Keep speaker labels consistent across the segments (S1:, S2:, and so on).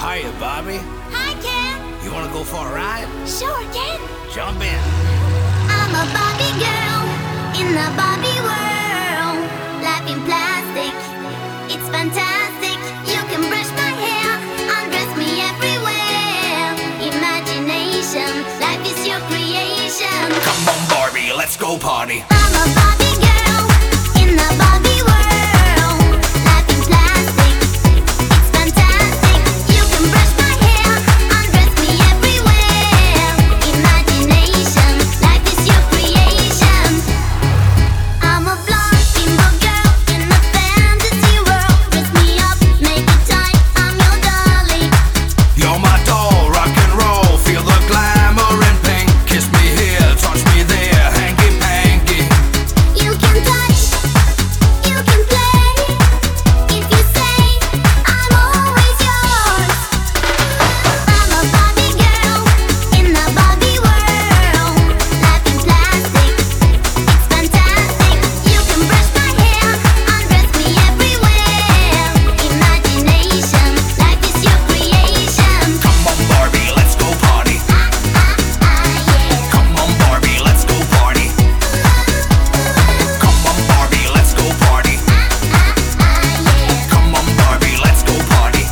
S1: Hiya, Bobby.
S2: Hi, Ken.
S1: You wanna go for a ride?
S2: Sure, Ken.
S1: Jump in.
S2: I'm a Barbie girl in the Barbie world. Life in plastic, it's fantastic. You can brush my hair, undress me everywhere. Imagination, life is your creation.
S1: Come on, Barbie, let's go party.
S2: I'm a Barbie girl in the Barbie world. Life in plastic, it's fantastic. You can brush my hair, undress me everywhere. Imagination, life is your creation. I'm a blonde bimbo girl in a fantasy world. Dress me up, make it tight, I'm your dolly.
S1: You're my doll, rock and roll. Feel the glamour and pink. Kiss me here, touch me there, hanky panky.
S2: You can touch, you can play. If you say, I'm always yours. I'm a Barbie girl in the Barbie world. Life in plastic, it's fantastic. You can brush my hair, undress me everywhere. Imagination, life is your creation.
S1: Come on, Barbie, let's go party.
S2: Yeah.
S1: Come on, Barbie, let's go party. Come on, Barbie, let's go party.
S2: Yeah.
S1: Come on, Barbie, let's go party.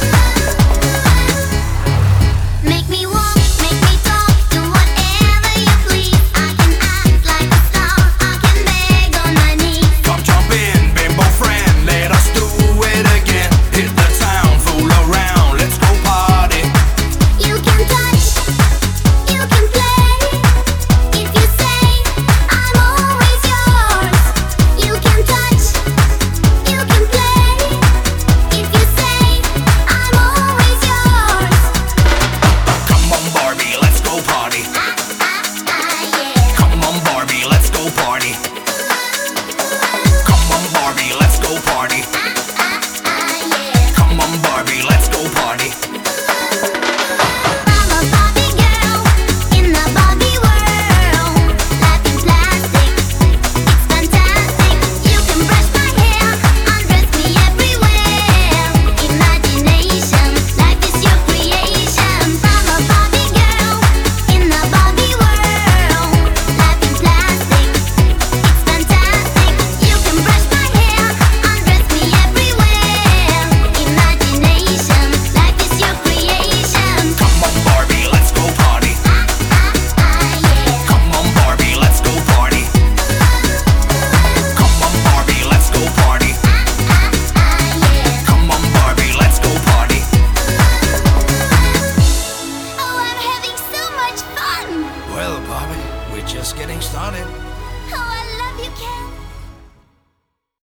S2: Make me walk, make me talk, do whatever you please. I can act like a star, I can beg on my knees.
S1: Come jump in, bimbo friend, let us do it again. Hit the town, fool around, let's go party.
S2: You can touch, you can play. If you say, I'm always yours. You can touch, you can play. If you say, I'm always yours.
S1: Come on, Barbie, let's go party.
S2: Yeah.
S1: Come on, Barbie, let's go party. Come on, Barbie, let's go party.
S2: Yeah.
S1: Come on, Barbie, let's go party.
S2: I'm a Barbie girl in the Barbie world. Life in plastic, it's fantastic. You can brush my hair, undress me everywhere. Imagination, life is your creation. I'm a Barbie girl in the Barbie world. Life in plastic, it's fantastic. You can brush my hair, undress me everywhere. Imagination, life is your creation.
S1: Come on, Barbie, let's go party.
S2: Yeah.
S1: Come on, Barbie, let's go party. Come on, Barbie, let's go party.
S2: Yeah.
S1: Come on, Barbie, let's go party.
S2: Oh, I'm having so much fun.
S1: Well, Barbie, we're just getting started.
S2: Oh, I love you, Ken.